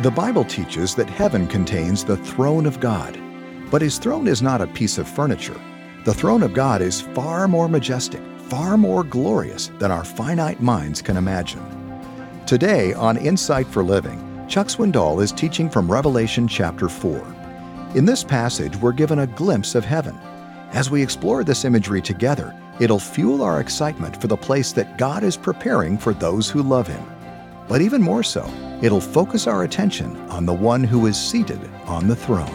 The Bible teaches that heaven contains the throne of God. But his throne is not a piece of furniture. The throne of God is far more majestic, far more glorious than our finite minds can imagine. Today on Insight for Living, Chuck Swindoll is teaching from Revelation chapter 4. In this passage, we're given a glimpse of heaven. As we explore this imagery together, it'll fuel our excitement for the place that God is preparing for those who love Him. But even more so, it'll focus our attention on the one who is seated on the throne.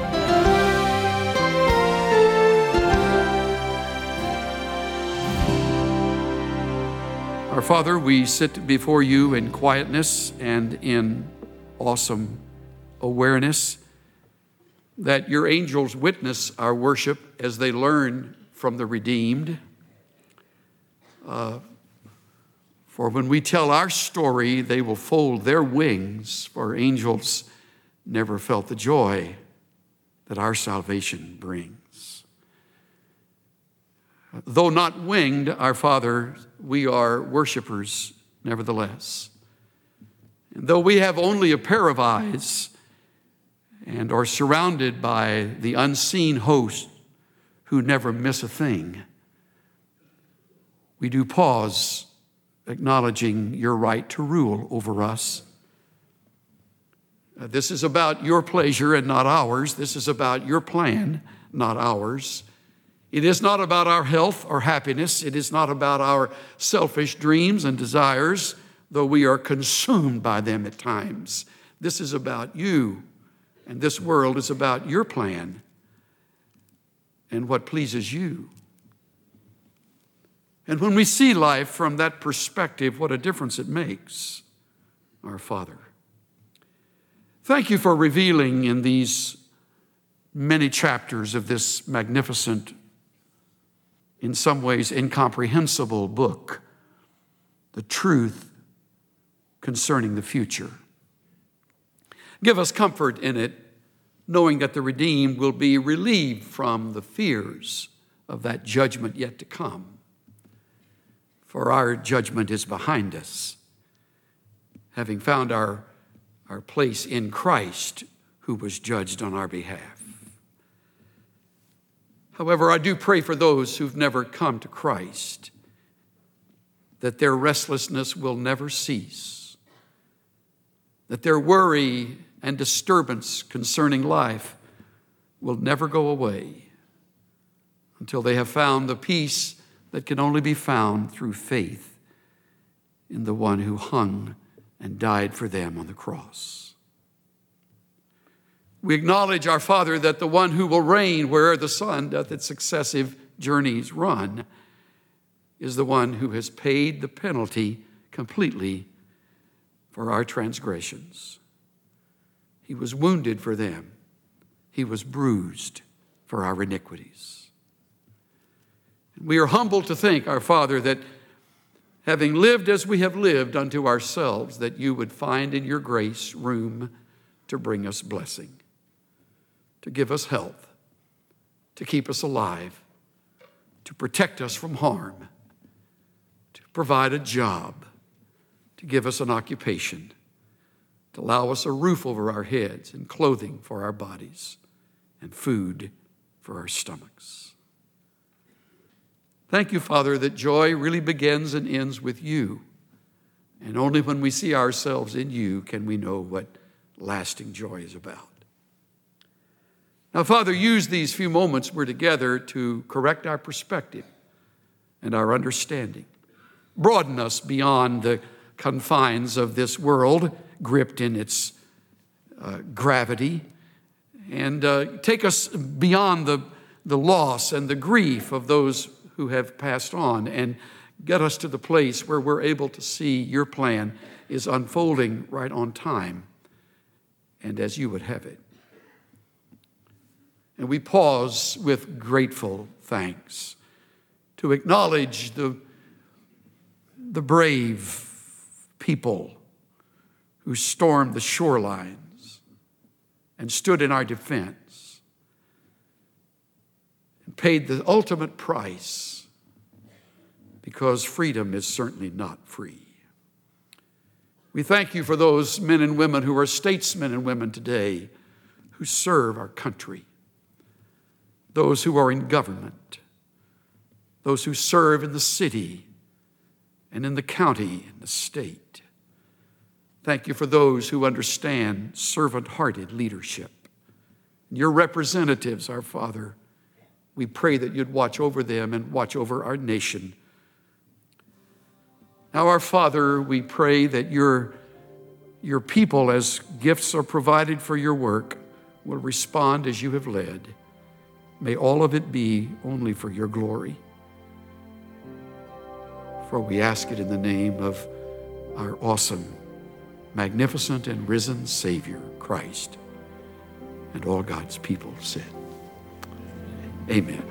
Our Father, we sit before you in quietness and in awesome awareness that your angels witness our worship as they learn from the redeemed. For when we tell our story, they will fold their wings, for angels never felt the joy that our salvation brings. Though not winged, our Father, we are worshipers nevertheless. And though we have only a pair of eyes and are surrounded by the unseen host who never miss a thing, we do pause, acknowledging your right to rule over us. This is about your pleasure and not ours. This is about your plan, not ours. It is not about our health or happiness. It is not about our selfish dreams and desires, though we are consumed by them at times. This is about you, and this world is about your plan and what pleases you. And when we see life from that perspective, what a difference it makes, our Father. Thank you for revealing in these many chapters of this magnificent, in some ways incomprehensible book, the truth concerning the future. Give us comfort in it, knowing that the redeemed will be relieved from the fears of that judgment yet to come. For our judgment is behind us, having found our place in Christ, who was judged on our behalf. However, I do pray for those who've never come to Christ, that their restlessness will never cease, that their worry and disturbance concerning life will never go away until they have found the peace that can only be found through faith in the one who hung and died for them on the cross. We acknowledge, our Father, that the one who will reign where the sun doth its successive journeys run is the one who has paid the penalty completely for our transgressions. He was wounded for them. He was bruised for our iniquities. We are humbled to think, our Father, that having lived as we have lived unto ourselves, that you would find in your grace room to bring us blessing, to give us health, to keep us alive, to protect us from harm, to provide a job, to give us an occupation, to allow us a roof over our heads and clothing for our bodies and food for our stomachs. Thank you, Father, that joy really begins and ends with you. And only when we see ourselves in you can we know what lasting joy is about. Now, Father, use these few moments we're together to correct our perspective and our understanding. Broaden us beyond the confines of this world, gripped in its gravity, and take us beyond the loss and the grief of those who have passed on, and get us to the place where we're able to see your plan is unfolding right on time and as you would have it. And we pause with grateful thanks to acknowledge the brave people who stormed the shorelines and stood in our defense and paid the ultimate price, because freedom is certainly not free. We thank you for those men and women who are statesmen and women today who serve our country, those who are in government, those who serve in the city and in the county and the state. Thank you for those who understand servant-hearted leadership. Your representatives, our Father, we pray that you'd watch over them and watch over our nation. Now, our Father, we pray that your people, as gifts are provided for your work, will respond as you have led. May all of it be only for your glory. For we ask it in the name of our awesome, magnificent, and risen Savior, Christ. And all God's people said, amen.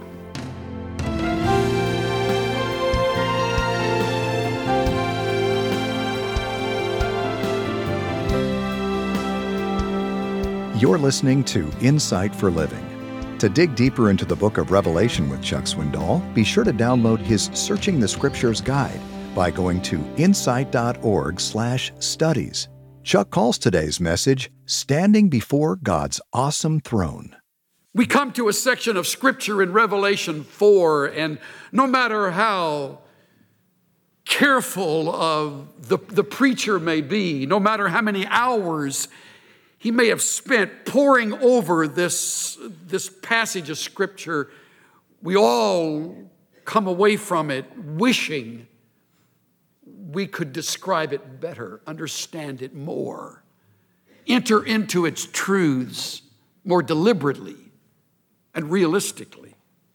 You're listening to Insight for Living. To dig deeper into the book of Revelation with Chuck Swindoll, be sure to download his Searching the Scriptures guide by going to insight.org/studies. Chuck calls today's message, Standing Before God's Awesome Throne. We come to a section of Scripture in Revelation 4, and no matter how careful the preacher may be, no matter how many hours he may have spent poring over this passage of Scripture, we all come away from it wishing we could describe it better, understand it more, enter into its truths more deliberately and realistically.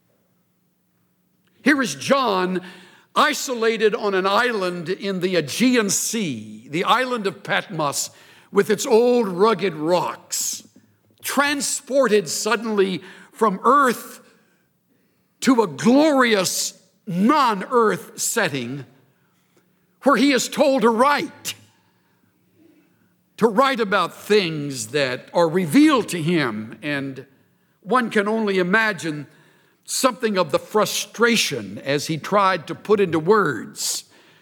Here is John isolated on an island in the Aegean Sea, the island of Patmos, with its old rugged rocks, transported suddenly from earth to a glorious non-earth setting where he is told to write about things that are revealed to him. And one can only imagine something of the frustration as he tried to put into words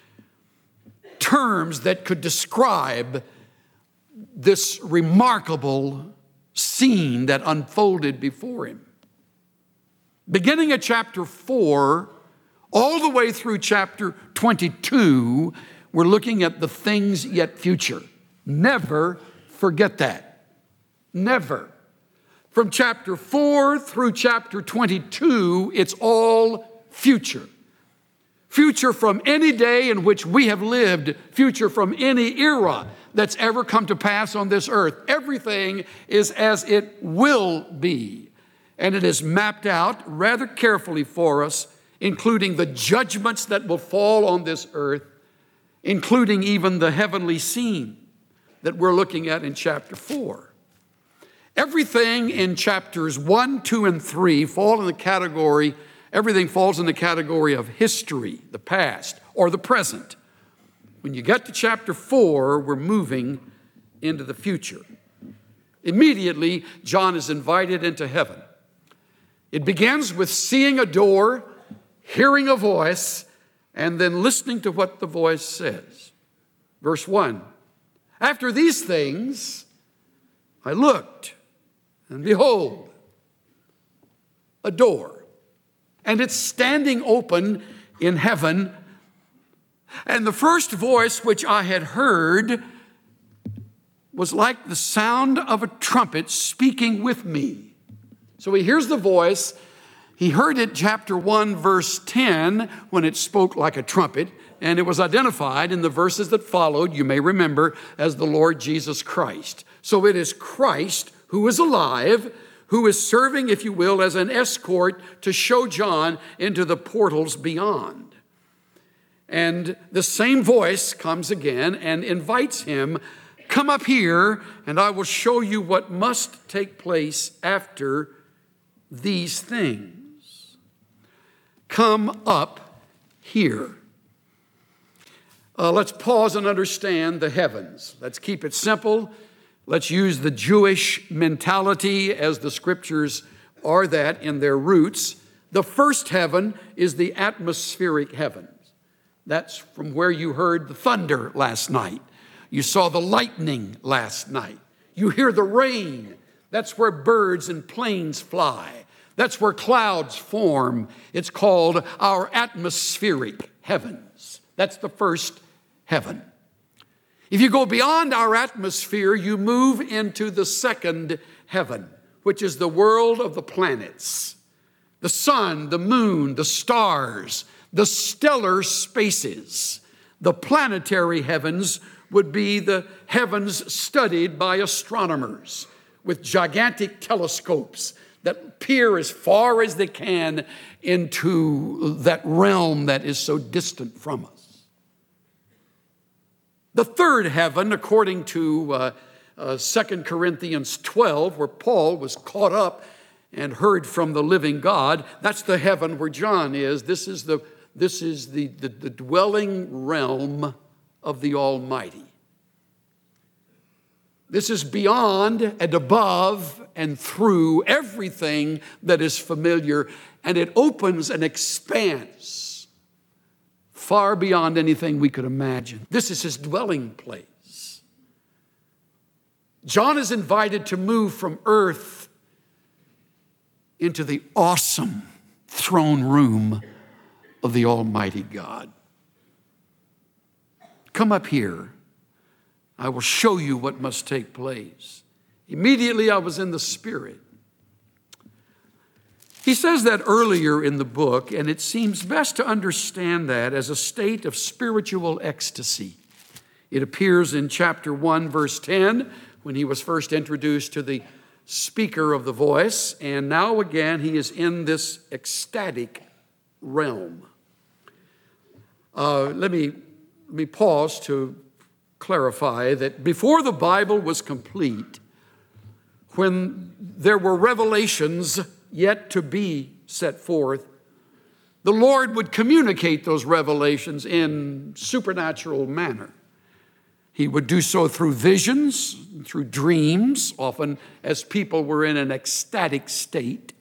terms that could describe this remarkable scene that unfolded before him. Beginning at chapter 4, all the way through chapter 22, we're looking at the things yet future. Never forget that. Never. From chapter 4 through chapter 22, it's all future. Future from any day in which we have lived, future from any era that's ever come to pass on this earth. Everything is as it will be. And it is mapped out rather carefully for us, including the judgments that will fall on this earth, including even the heavenly scene that we're looking at in chapter 4. Everything in chapters 1, 2, and 3 everything falls in the category of history, the past, or the present. When you get to chapter 4, we're moving into the future. Immediately, John is invited into heaven. It begins with seeing a door, hearing a voice, and then listening to what the voice says. Verse 1, after these things, I looked, and behold, a door, and it's standing open in heaven. And the first voice which I had heard was like the sound of a trumpet speaking with me. So he hears the voice. He heard it, chapter 1, verse 10, when it spoke like a trumpet, and it was identified in the verses that followed, you may remember, as the Lord Jesus Christ. So it is Christ who is alive, who is serving, if you will, as an escort to show John into the portals beyond. And the same voice comes again and invites him, come up here and I will show you what must take place after these things. Come up here. Let's pause and understand the heavens. Let's keep it simple. Let's use the Jewish mentality as the scriptures are that in their roots. The first heaven is the atmospheric heavens. That's from where you heard the thunder last night. You saw the lightning last night. You hear the rain. That's where birds and planes fly. That's where clouds form. It's called our atmospheric heavens. That's the first heaven. If you go beyond our atmosphere, you move into the second heaven, which is the world of the planets. The sun, the moon, the stars, the stellar spaces. The planetary heavens would be the heavens studied by astronomers with gigantic telescopes that peer as far as they can into that realm that is so distant from us. The third heaven, according to 2 Corinthians 12, where Paul was caught up and heard from the living God, that's the heaven where John is. This is the dwelling realm of the Almighty. This is beyond and above and through everything that is familiar, and it opens an expanse far beyond anything we could imagine. This is his dwelling place. John is invited to move from earth into the awesome throne room of the Almighty God. Come up here. I will show you what must take place. Immediately I was in the Spirit. He says that earlier in the book, and it seems best to understand that as a state of spiritual ecstasy. It appears in chapter 1, verse 10, when he was first introduced to the speaker of the voice, and now again he is in this ecstatic realm. Let me pause to clarify that before the Bible was complete, when there were revelations yet to be set forth, the Lord would communicate those revelations in supernatural manner. He would do so through visions, through dreams, often as people were in an ecstatic state.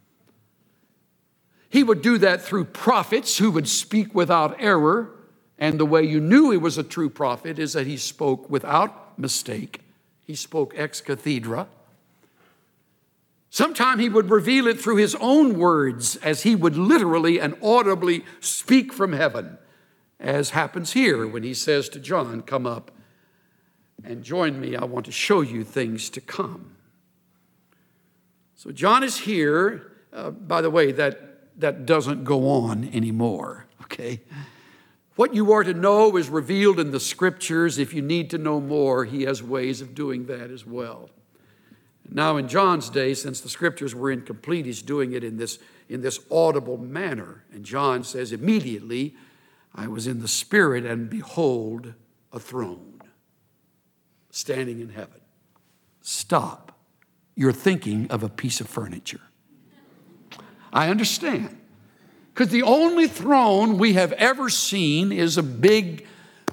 He would do that through prophets who would speak without error. And the way you knew he was a true prophet is that he spoke without mistake. He spoke ex cathedra. Sometime he would reveal it through his own words as he would literally and audibly speak from heaven, as happens here when he says to John, "Come up and join me. I want to show you things to come." So John is here. By the way, that doesn't go on anymore, okay? What you are to know is revealed in the Scriptures. If you need to know more, he has ways of doing that as well. Now in John's day, since the Scriptures were incomplete, he's doing it in this audible manner. And John says, "Immediately I was in the Spirit, and behold, a throne standing in heaven." Stop. You're thinking of a piece of furniture. I understand. Because the only throne we have ever seen is a big,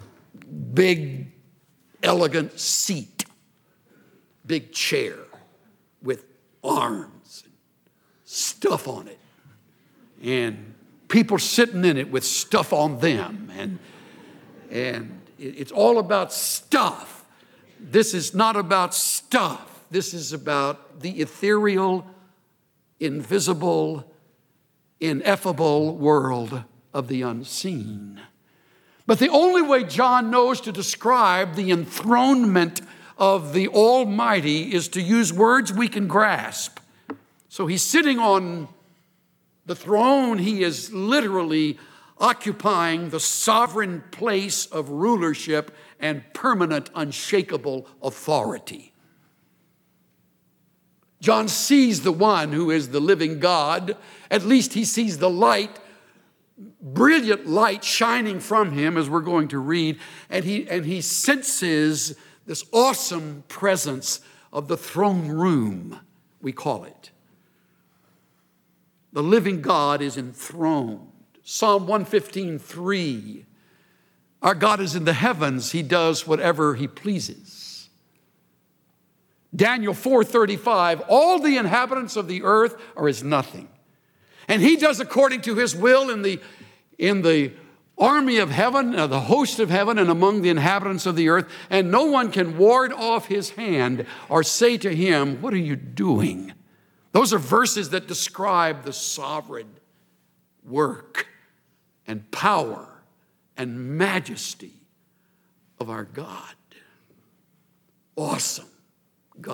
elegant seat, big chair with arms and stuff on it, and people sitting in it with stuff on them, and it's all about stuff. This is not about stuff. This is about the ethereal, invisible, ineffable world of the unseen. But the only way John knows to describe the enthronement of the Almighty is to use words we can grasp. So he's sitting on the throne. He is literally occupying the sovereign place of rulership and permanent, unshakable authority. John sees the one who is the living God. At least he sees the light, brilliant light shining from him, as we're going to read. And he senses this awesome presence of the throne room, we call it. The living God is enthroned. Psalm 115:3. Our God is in the heavens. He does whatever he pleases. Daniel 4:35, all the inhabitants of the earth are as nothing. And he does according to his will in the army of heaven, the host of heaven, and among the inhabitants of the earth, and no one can ward off his hand or say to him, what are you doing? Those are verses that describe the sovereign work and power and majesty of our God. Awesome God.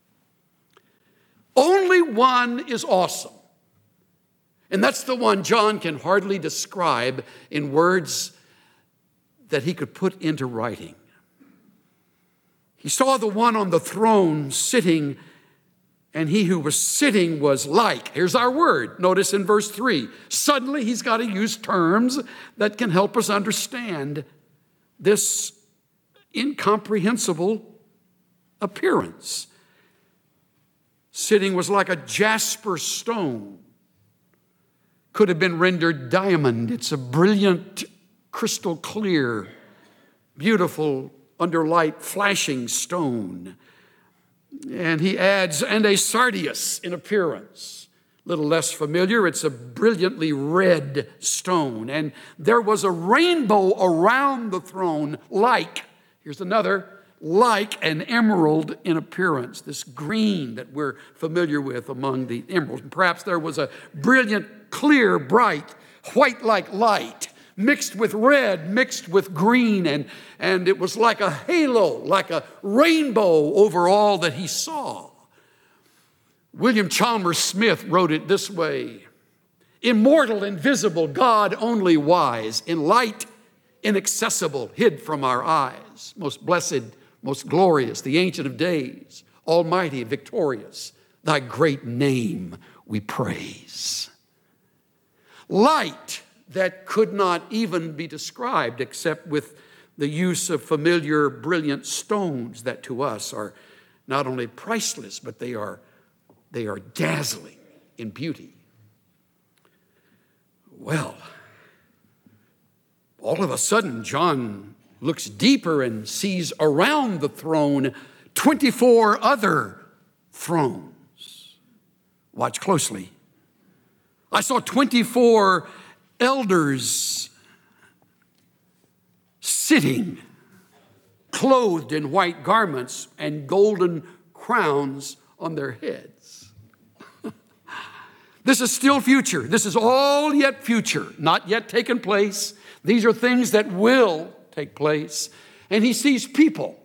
Only one is awesome. And that's the one John can hardly describe in words that he could put into writing. He saw the one on the throne sitting, and he who was sitting was like. Here's our word. Notice in verse 3. Suddenly he's got to use terms that can help us understand this incomprehensible appearance. Sitting was like a jasper stone. Could have been rendered diamond. It's a brilliant, crystal clear, beautiful, under light, flashing stone. And he adds, and a sardius in appearance. A little less familiar, it's a brilliantly red stone. And there was a rainbow around the throne like, here's another, like an emerald in appearance, this green that we're familiar with among the emeralds. Perhaps there was a brilliant, clear, bright, white-like light mixed with red, mixed with green, and it was like a halo, like a rainbow over all that he saw. William Chalmers Smith wrote it this way: immortal, invisible, God only wise, in light inaccessible, hid from our eyes, most blessed, most glorious, the Ancient of Days, almighty, victorious, thy great name we praise. Light that could not even be described except with the use of familiar, brilliant stones that to us are not only priceless, but they are dazzling in beauty. Well, all of a sudden, John looks deeper and sees around the throne 24 other thrones. Watch closely. I saw 24 elders sitting, clothed in white garments and golden crowns on their heads. This is still future. This is all yet future, not yet taken place. These are things that will take place. And he sees people.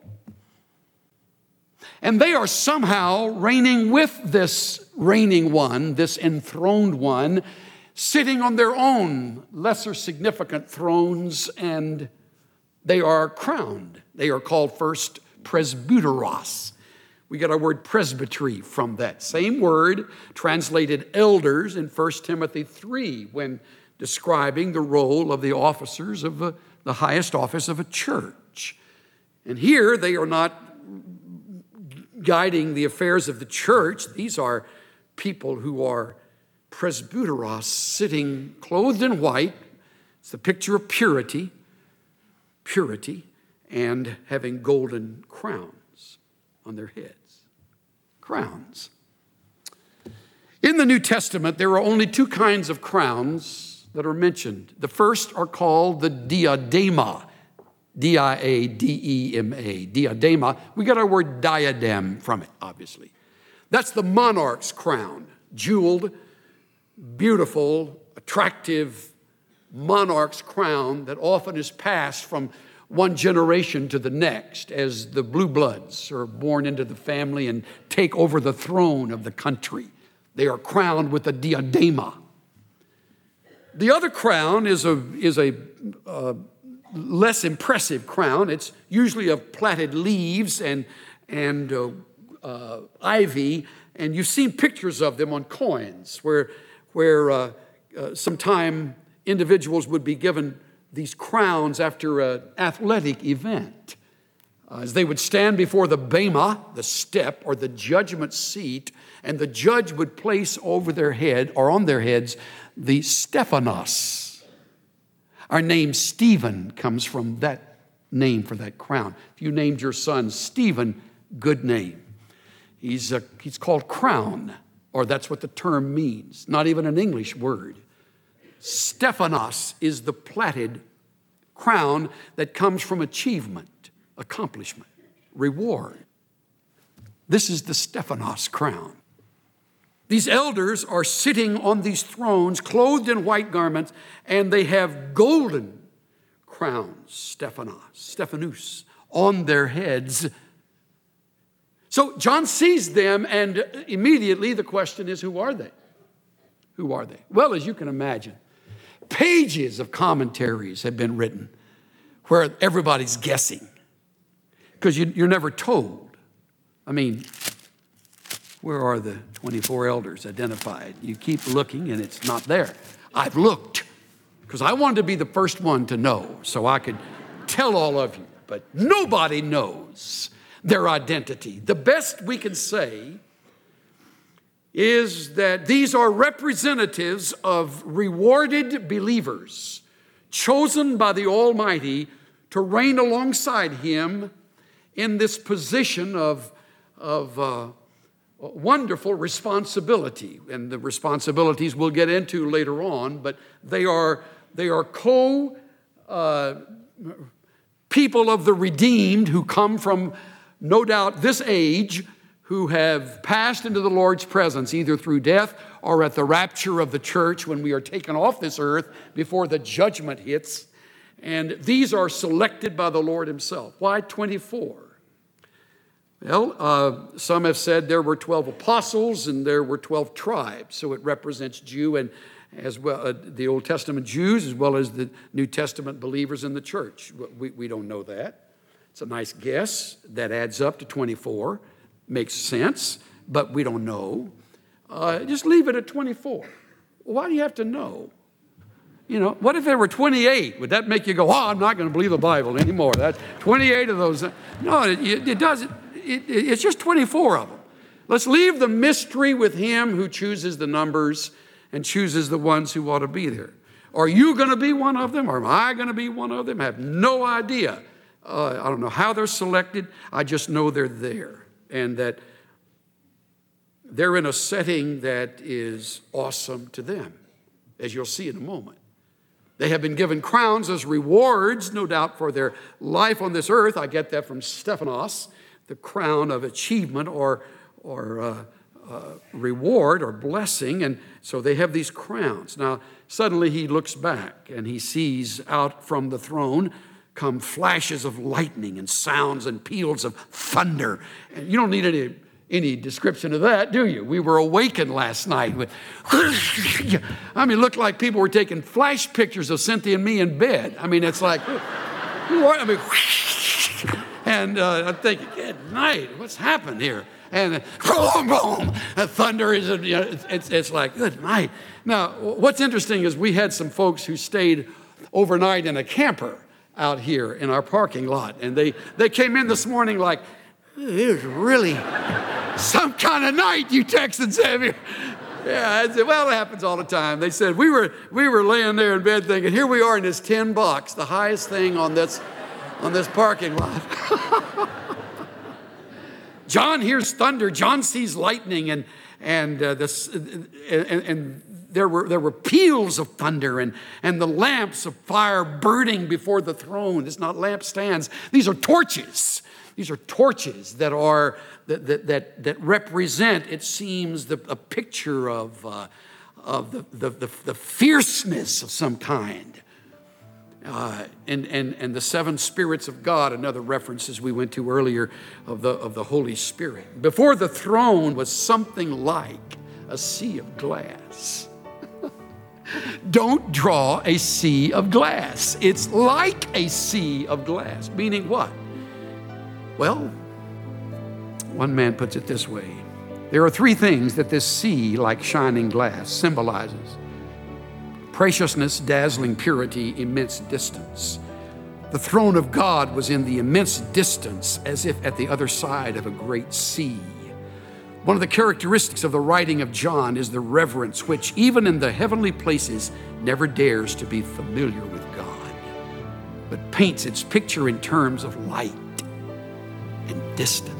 And they are somehow reigning with this reigning one, this enthroned one, sitting on their own lesser significant thrones, and they are crowned. They are called first presbyteros. We get our word presbytery from that same word, translated elders in 1 Timothy 3, when describing the role of the officers of the highest office of a church. And here they are not guiding the affairs of the church. These are people who are presbyteros, sitting clothed in white. It's the picture of purity, and having golden crowns on their heads. Crowns. In the New Testament, there are only two kinds of crowns that are mentioned. The first are called the diadema, D-I-A-D-E-M-A, diadema. We got our word diadem from it, obviously. That's the monarch's crown, jeweled, beautiful, attractive monarch's crown that often is passed from one generation to the next as the blue bloods are born into the family and take over the throne of the country. They are crowned with a diadema. The other crown is a less impressive crown. It's usually of plaited leaves and ivy, and you've seen pictures of them on coins where sometime individuals would be given these crowns after an athletic event. As they would stand before the bema, the step, or the judgment seat, and the judge would place over their head, or on their heads, the Stephanos. Our name Stephen comes from that name for that crown. If you named your son Stephen, good name. He's called crown, or that's what the term means, not even an English word. Stephanos is the plaited crown that comes from achievement, accomplishment, reward. This is the Stephanos crown. These elders are sitting on these thrones, clothed in white garments, and they have golden crowns, Stephanus, on their heads. So John sees them, and immediately the question is, who are they? Who are they? Well, as you can imagine, pages of commentaries have been written where everybody's guessing because you're never told. I mean, where are the 24 elders identified? You keep looking and it's not there. I've looked because I wanted to be the first one to know so I could tell all of you, but nobody knows their identity. The best we can say is that these are representatives of rewarded believers chosen by the Almighty to reign alongside Him in this position of wonderful responsibility. And the responsibilities we'll get into later on, but they are people of the redeemed who come from, no doubt, this age, who have passed into the Lord's presence either through death or at the rapture of the church when we are taken off this earth before the judgment hits. And these are selected by the Lord Himself. Why 24? Well, some have said there were 12 apostles and there were 12 tribes, so it represents Jew and as well the Old Testament Jews as well as the New Testament believers in the church. We don't know that. It's a nice guess that adds up to 24. Makes sense, but we don't know. Just leave it at 24. Why do you have to know? You know, what if there were 28? Would that make you go, I'm not going to believe the Bible anymore? That's 28 of those. No, it doesn't. It's just 24 of them. Let's leave the mystery with Him who chooses the numbers and chooses the ones who ought to be there. Are you going to be one of them? Or am I going to be one of them? I have no idea. I don't know how they're selected. I just know they're there. And that they're in a setting that is awesome to them, as you'll see in a moment. They have been given crowns as rewards, no doubt, for their life on this earth. I get that from Stephanos, the crown of achievement or reward or blessing. And so they have these crowns. Now, suddenly he looks back and he sees out from the throne come flashes of lightning and sounds and peals of thunder. And you don't need any description of that, do you? We were awakened last night. It looked like people were taking flash pictures of Cynthia and me in bed. I mean, it's like, and I'm thinking, good night, what's happened here? And boom, boom, thunder is, it's like, good night. Now, what's interesting is we had some folks who stayed overnight in a camper out here in our parking lot. And they came in this morning like, it was really some kind of night, you Texans have here. Yeah, I said, well, it happens all the time. They said, we were laying there in bed thinking, here we are in this tin box, the highest thing on this parking lot. John hears thunder. John sees lightning, and there were peals of thunder and the lamps of fire burning before the throne. It's not lampstands. These are torches. These are torches that represent, it seems, a picture of the fierceness of some kind. And the seven spirits of God, another reference as we went to earlier of the Holy Spirit. Before the throne was something like a sea of glass. Don't draw a sea of glass. It's like a sea of glass, meaning what? Well, one man puts it this way. There are three things that this sea, like shining glass, symbolizes. Preciousness, dazzling purity, immense distance. The throne of God was in the immense distance, as if at the other side of a great sea. One of the characteristics of the writing of John is the reverence which, even in the heavenly places, never dares to be familiar with God, but paints its picture in terms of light and distance.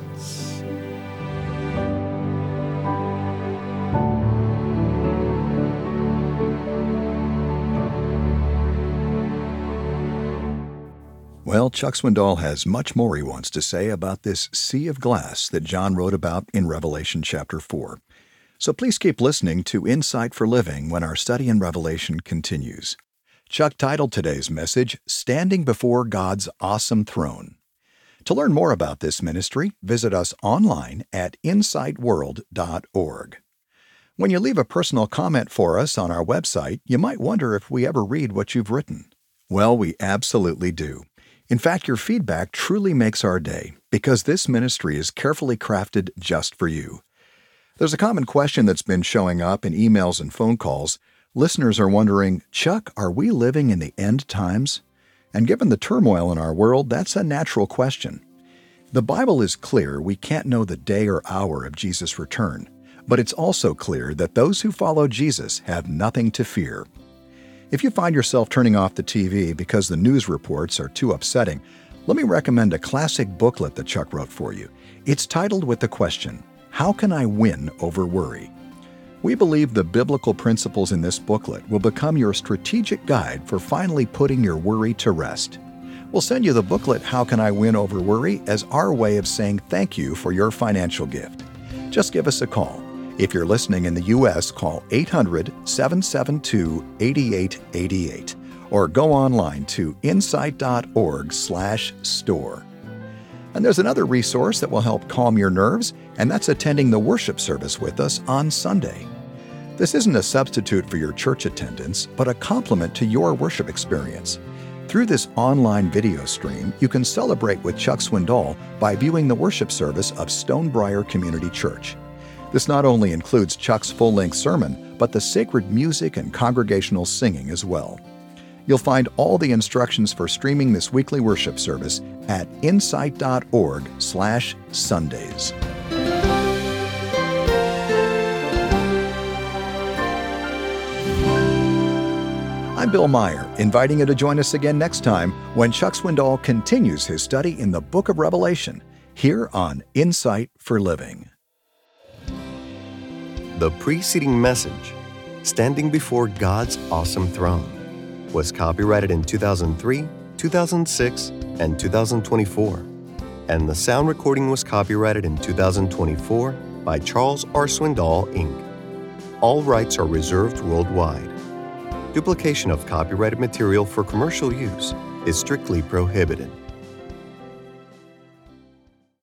Well, Chuck Swindoll has much more he wants to say about this sea of glass that John wrote about in Revelation chapter 4. So please keep listening to Insight for Living when our study in Revelation continues. Chuck titled today's message, Standing Before God's Awesome Throne. To learn more about this ministry, visit us online at insightworld.org. When you leave a personal comment for us on our website, you might wonder if we ever read what you've written. Well, we absolutely do. In fact, your feedback truly makes our day because this ministry is carefully crafted just for you. There's a common question that's been showing up in emails and phone calls. Listeners are wondering, Chuck, are we living in the end times? And given the turmoil in our world, that's a natural question. The Bible is clear we can't know the day or hour of Jesus' return, but it's also clear that those who follow Jesus have nothing to fear. If you find yourself turning off the TV because the news reports are too upsetting, let me recommend a classic booklet that Chuck wrote for you. It's titled with the question, How Can I Win Over Worry? We believe the biblical principles in this booklet will become your strategic guide for finally putting your worry to rest. We'll send you the booklet, How Can I Win Over Worry, as our way of saying thank you for your financial gift. Just give us a call. If you're listening in the U.S., call 800-772-8888 or go online to insight.org/store. And there's another resource that will help calm your nerves, and that's attending the worship service with us on Sunday. This isn't a substitute for your church attendance, but a complement to your worship experience. Through this online video stream, you can celebrate with Chuck Swindoll by viewing the worship service of Stonebriar Community Church. This not only includes Chuck's full-length sermon, but the sacred music and congregational singing as well. You'll find all the instructions for streaming this weekly worship service at insight.org/Sundays. I'm Bill Meyer, inviting you to join us again next time when Chuck Swindoll continues his study in the book of Revelation, here on Insight for Living. The preceding message, Standing Before God's Awesome Throne, was copyrighted in 2003, 2006, and 2024, and the sound recording was copyrighted in 2024 by Charles R. Swindoll, Inc. All rights are reserved worldwide. Duplication of copyrighted material for commercial use is strictly prohibited.